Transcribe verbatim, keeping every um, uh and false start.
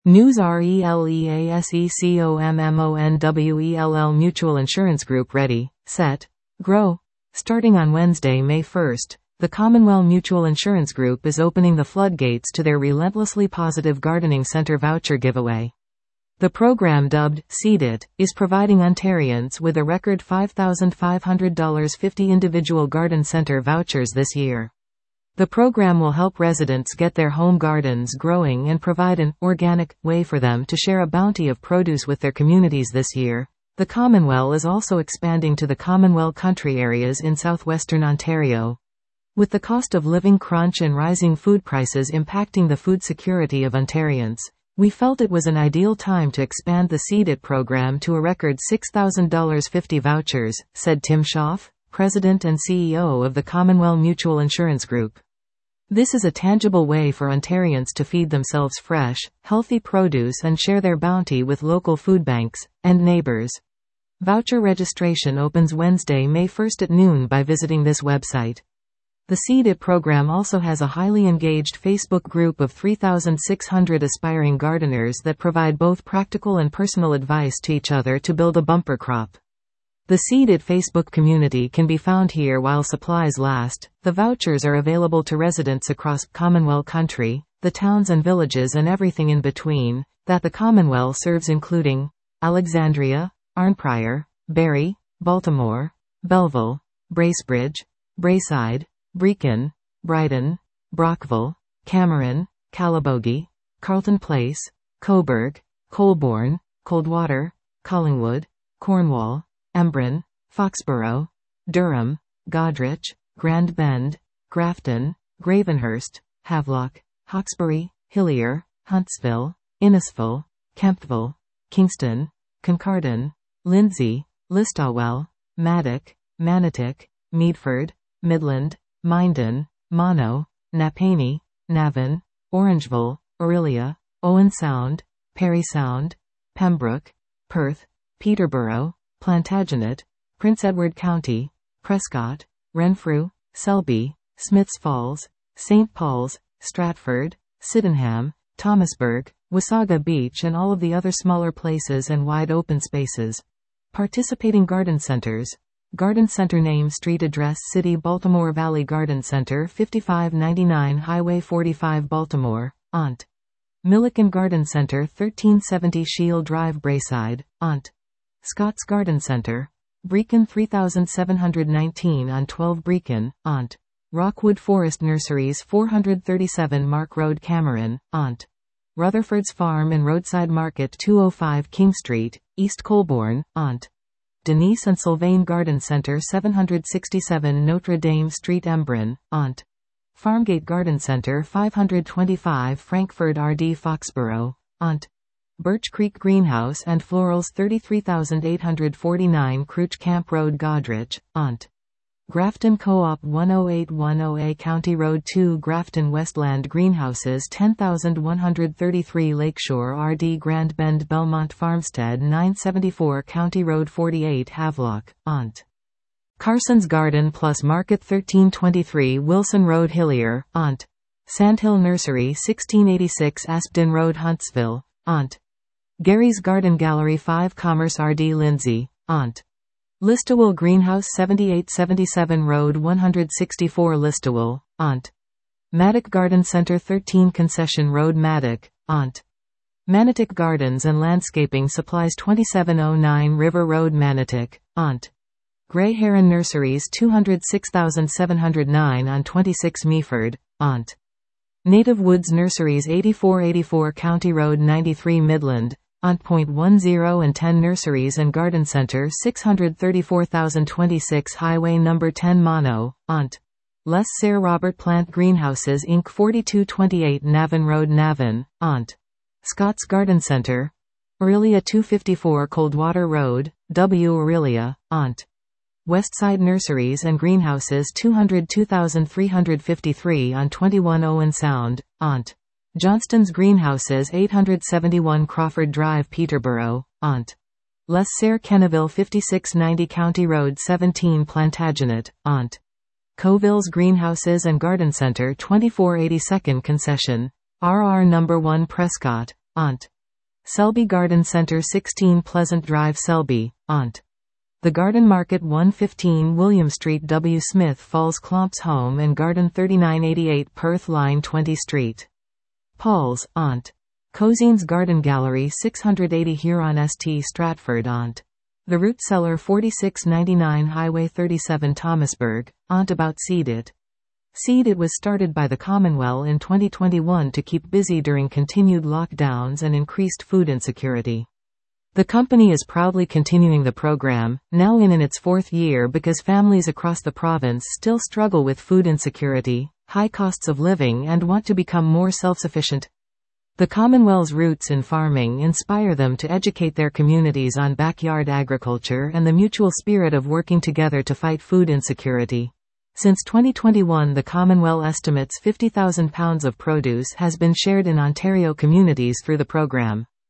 News RELEASECOMMONWELL Mutual Insurance Group ready, set, grow. Starting on Wednesday, May first, the Commonwealth Mutual Insurance Group is opening the floodgates to their Relentlessly Positive Gardening Centre voucher giveaway. The program, dubbed Seed It, is providing Ontarians with a record five thousand five hundred fifty individual garden centre vouchers this year. The program will help residents get their home gardens growing and provide an organic way for them to share a bounty of produce with their communities this year. The Commonwealth is also expanding to the Commonwealth country areas in southwestern Ontario. With the cost of living crunch and rising food prices impacting the food security of Ontarians, we felt it was an ideal time to expand the Seed It program to a record six thousand fifty vouchers, said Tim Schaaf, President and C E O of the Commonwealth Mutual Insurance Group. This is a tangible way for Ontarians to feed themselves fresh, healthy produce and share their bounty with local food banks and neighbors. Voucher registration opens Wednesday, May first at noon by visiting this website. The Seed It program also has a highly engaged Facebook group of three thousand six hundred aspiring gardeners that provide both practical and personal advice to each other to build a bumper crop. The Seed It Facebook community can be found here while supplies last. The vouchers are available to residents across Commonwealth country, the towns and villages and everything in between that the Commonwealth serves, including Alexandria, Arnprior, Barrie, Baltimore, Belleville, Bracebridge, Braeside, Brechin, Brighton, Brockville, Cameron, Calabogie, Carleton Place, Cobourg, Colborne, Coldwater, Collingwood, Cornwall, Embrun, Foxborough, Durham, Goderich, Grand Bend, Grafton, Gravenhurst, Havelock, Hawkesbury, Hillier, Huntsville, Innisfil, Kemptville, Kingston, Kincardine, Lindsay, Listowel, Madoc, Manotick, Meadford, Midland, Minden, Mono, Napanee, Navan, Orangeville, Orillia, Owen Sound, Parry Sound, Pembroke, Perth, Peterborough, Plantagenet, Prince Edward County, Prescott, Renfrew, Selby, Smiths Falls, Saint Paul's, Stratford, Sydenham, Thomasburg, Wasaga Beach and all of the other smaller places and wide open spaces. Participating garden centers. Garden Center name, street address, city, Baltimore Valley Garden Center, fifty-five ninety-nine Highway forty-five, Baltimore, Ont. Milliken Garden Center, thirteen seventy Shield Drive, Braeside, Ont. Scott's Garden Center, Brechin three thousand seven hundred nineteen on twelve Brechin, Ont. Rockwood Forest Nurseries four hundred thirty-seven Mark Road, Cameron, Ont. Rutherford's Farm and Roadside Market two oh five King Street, East Colborne, Ont. Denise and Sylvain Garden Center seven hundred sixty-seven Notre Dame Street, Embrun, Ont. Farmgate Garden Center five hundred twenty-five Frankfurt R D, Foxborough, Ont. Birch Creek Greenhouse and Florals thirty-three thousand eight hundred forty-nine Crouch Camp Road, Goderich, Ont. Grafton Co-op one oh eight ten A County Road two Grafton Westland Greenhouses ten thousand one hundred thirty-three Lakeshore R D Grand Bend Belmont Farmstead nine seventy-four County Road forty-eight Havelock, Ont. Carson's Garden Plus Market thirteen twenty-three Wilson Road, Hillier, Ont. Sandhill Nursery sixteen eighty-six Aspden Road, Huntsville, Ont. Gary's Garden Gallery five Commerce R D Lindsay, Ont. Listowel Greenhouse seventy-eight seventy-seven Road one hundred sixty-four Listowel, Ont. Madoc Garden Center thirteen Concession Road, Madoc, Ont. Manotick Gardens and Landscaping Supplies twenty-seven oh nine River Road, Manotick, Ont. Grey Heron Nurseries two oh six seven oh nine on twenty-six Meaford, Ont. Native Woods Nurseries eighty-four eighty-four County Road ninety-three Midland, Ont. Point ten and ten Nurseries and Garden Center six hundred thirty-four thousand twenty-six Highway number ten Mono, Ont. Les Sir Robert Plant Greenhouses Incorporated forty-two twenty-eight Navan Road, Navan, Ont. Scott's Garden Center, Orillia two fifty-four Coldwater Road, W. Orillia, Ont. Westside Nurseries and Greenhouses two hundred two thousand three hundred fifty-three on twenty-one Owen Sound, Ont. Johnston's Greenhouses eight hundred seventy-one Crawford Drive, Peterborough, Ont. Les Serres Kenneville fifty-six ninety County Road seventeen Plantagenet, Ont. Coville's Greenhouses and Garden Center twenty-four eighty-second Concession, R R number one Prescott, Aunt. Selby Garden Centre sixteen Pleasant Drive Selby, Aunt. The Garden Market one fifteen William Street W Smith Falls Clomps Home and Garden thirty-nine eighty-eight Perth Line twenty Street. Paul's, Aunt. Cozines Garden Gallery six eighty Huron St Stratford, Aunt. The Root Cellar forty-six ninety-nine Highway thirty-seven Thomasburg, Aunt. About Seed It. Seed It was started by the Commonwealth in twenty twenty-one to keep busy during continued lockdowns and increased food insecurity. The company is proudly continuing the program, now in, in its fourth year, because families across the province still struggle with food insecurity, high costs of living, and want to become more self-sufficient. The Commonwealth's roots in farming inspire them to educate their communities on backyard agriculture and the mutual spirit of working together to fight food insecurity. Since twenty twenty-one, the Commonwealth estimates fifty thousand pounds of produce has been shared in Ontario communities through the program.